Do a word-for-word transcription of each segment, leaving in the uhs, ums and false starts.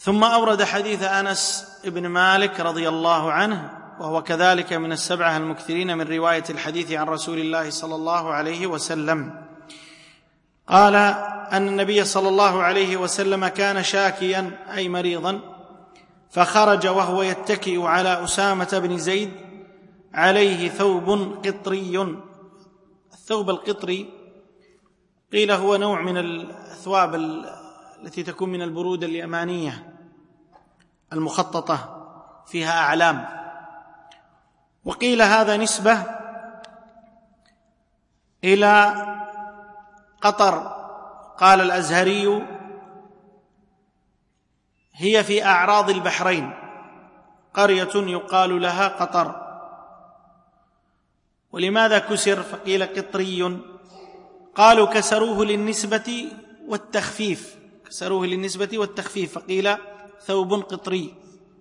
ثم أورد حديث أنس بن مالك رضي الله عنه، وهو كذلك من السبعة المكثرين من رواية الحديث عن رسول الله صلى الله عليه وسلم، قال أن النبي صلى الله عليه وسلم كان شاكيا أي مريضا، فخرج وهو يتكئ على أسامة بن زيد عليه ثوب قطري. الثوب القطري قيل هو نوع من الثواب التي تكون من البرود اليمانية المخططة فيها أعلام، وقيل هذا نسبة إلى قطر. قال الأزهري هي في أعراض البحرين قرية يقال لها قطر. ولماذا كسر؟ فقيل قطري، قالوا كسروه للنسبة والتخفيف، كسروه للنسبة والتخفيف فقيل ثوب قطري.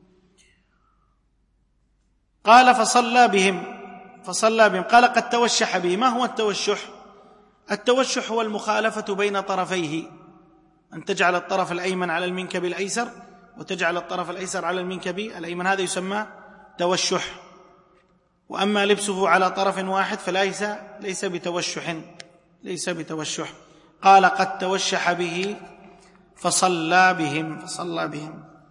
قال فصلى بهم فصلى بهم قال قد توشح به. ما هو التوشح؟ التوشح هو المخالفة بين طرفيه، أن تجعل الطرف الأيمن على المنكب الأيسر وتجعل الطرف الأيسر على المنكب الأيمن، هذا يسمى توشح. وأما لبسه على طرف واحد فليس ليس بتوشح ليس بتوشح. قال قد توشح به فصلى بهم فصلى بهم